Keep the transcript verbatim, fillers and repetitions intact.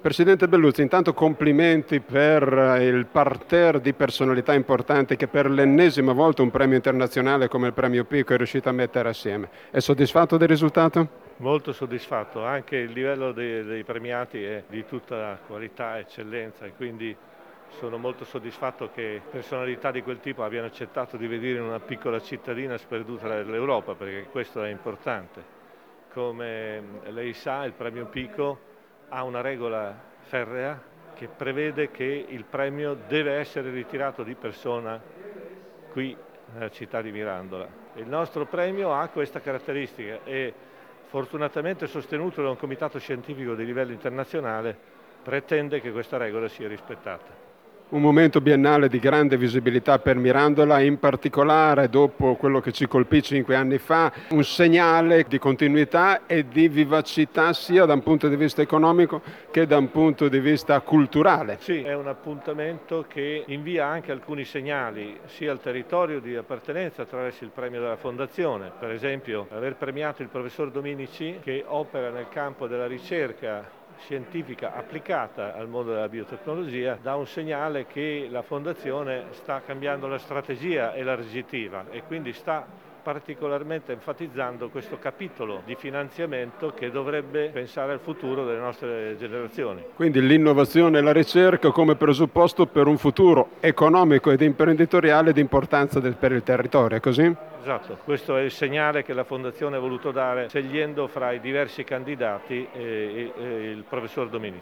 Presidente Belluzzi, intanto complimenti per il parterre di personalità importanti che per l'ennesima volta un premio internazionale come il Premio Pico è riuscito a mettere assieme. È soddisfatto del risultato? Molto soddisfatto, anche il livello dei, dei premiati è di tutta qualità e eccellenza e quindi sono molto soddisfatto che personalità di quel tipo abbiano accettato di venire in una piccola cittadina sperduta dall'Europa, perché questo è importante. Come lei sa, il Premio Pico ha una regola ferrea che prevede che il premio deve essere ritirato di persona qui nella città di Mirandola. Il nostro premio ha questa caratteristica e fortunatamente sostenuto da un comitato scientifico di livello internazionale pretende che questa regola sia rispettata. Un momento biennale di grande visibilità per Mirandola, in particolare dopo quello che ci colpì cinque anni fa, un segnale di continuità e di vivacità sia da un punto di vista economico che da un punto di vista culturale. Sì, è un appuntamento che invia anche alcuni segnali sia al territorio di appartenenza attraverso il premio della Fondazione. Per esempio, aver premiato il professor Dominici che opera nel campo della ricerca scientifica applicata al mondo della biotecnologia dà un segnale che la Fondazione sta cambiando la strategia elargitiva e quindi sta particolarmente enfatizzando questo capitolo di finanziamento che dovrebbe pensare al futuro delle nostre generazioni. Quindi l'innovazione e la ricerca come presupposto per un futuro economico ed imprenditoriale di importanza del, per il territorio, è così? Esatto, questo è il segnale che la Fondazione ha voluto dare scegliendo fra i diversi candidati e, e, e il professor Dominici.